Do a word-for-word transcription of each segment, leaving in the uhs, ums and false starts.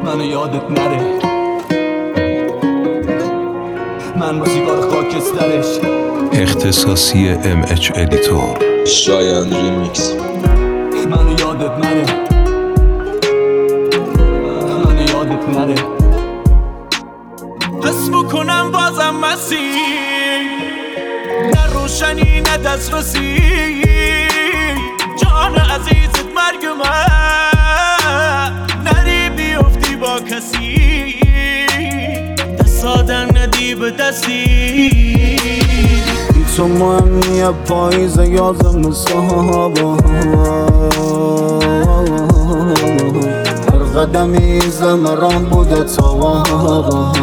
منو یادت نره، من با سیگار خاکسترش. اختصاصی ام اچ ادیتور. شایان ریمیکس. منو یادت نره، منو یادت نره. حس میکنم بازم مسیر، نه روشنی نه دسترسی، جان عزیزت مرگ من، نری بیفتی با کسی، دست آدم ندی به دستی. تو مهمیه پاییزه یا زمستان، هر قدمی زمران بوده تابان،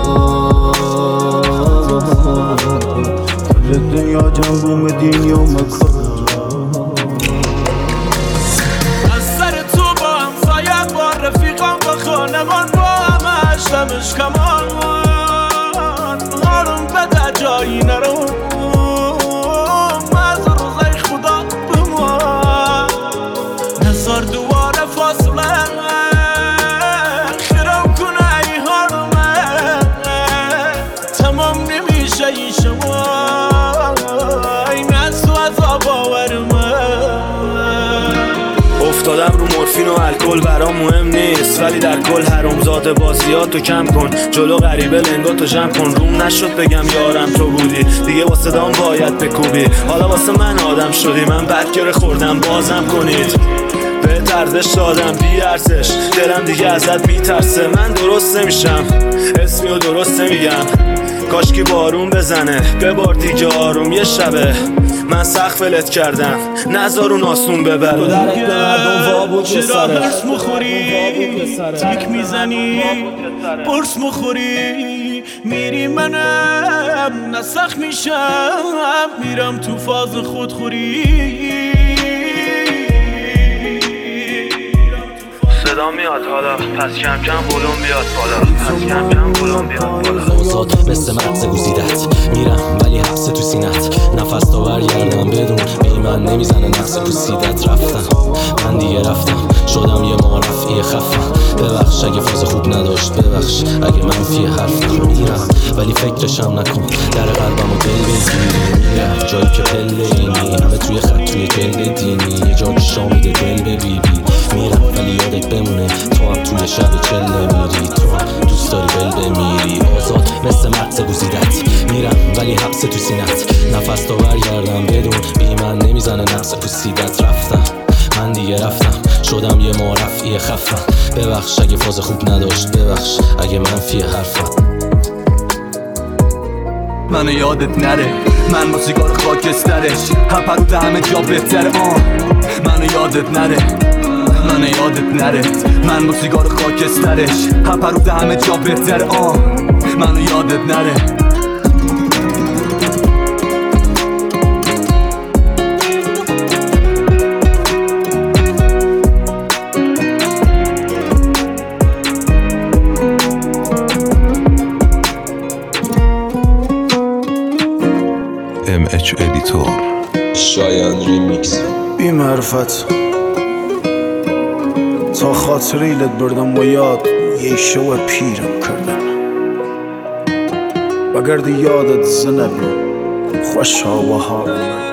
کل دنیا جنبوم دینی و مکان. از سر تو با همسایت با رفیقان با خانمان با همه اشتمش کمان، حالم بده جایی نرو، مز روزای خدا بمان نزار دواره فاصله، خیرم کنه ای حالمه تمام نمیشه این شما، این از تو عذاب آورمه. افتادم رو مورفین و الکل برام مهم نیست، ولی در کل حرومزاده بازیاتو کم کن، جلو غریبه لنگاتو جمع کن. روم نشد بگم یارم تو بودی، دیگه واسه دام باید بکوبی، حالا واسه من آدم شدی، من بدگره خوردم بازم کنید. به ارزش دادم بی ارزش، دلم دیگه ازت میترسه، من درست نمیشم اسمی و درست نمیگم، کاشکی بارون بزنه ببار دیگه آروم یه شبه، من سخت فلت کردم نذار اون آسون ببر. تو درک به مردم وابود به سره، چرا برس مخوری تیک میزنی، برس مخوری میری منم نسخ میشم، میرم تو فاز خودخوری. صدا میاد حالا پس کم کم ولوم بیاد بالا، پس کم کم ولوم بیاد بالا. اوزاد مثل مغز گوزیدت، میرم ولی حبس تو سینت، نفس تا برگردم بدون بی من نمیزنه نقص پوسیدت. رفتم من دیگه رفتم، شدم یه معرفی خفم، ببخش اگه فاز خوب نداشت، ببخش اگه منفی حرفم. میرم ولی فکرشم نکن، در قلبم و دل بگیری، میرم جایی که پله اینی، همه توی خط توی جلد دینی، یه جا که شامیده دل به بی بی. میرم ولی یادت بمونه تو هم توی شب چله میری، تو هم دوست داری بل بمیری. آزاد مثل مغز گوزیدت، میرم ولی حبس تو سینت، نفس تا برگردم بدون بی من نمیزنه نقص پوسیدت. رفتم من دیگه رفتم، شدم یه معرفی خفم، ببخش اگه فاز خوب نداشت، ببخش اگه منفی حرفم. منو یادت نره، من با سیگار خاکسترش، هپرود همه جا بهتره. آه منو یادت نره، منو یادت نره، من با سیگار خاکسترش، هپرود همه جا بهتره. آه منو یادت نره. ام اچ ادیتور. شایان ریمیکس. بی معرفت تا خاطریلت بردم و یاد یه شو پیرم کردن، بگردی یادت زنب خوش ها و حال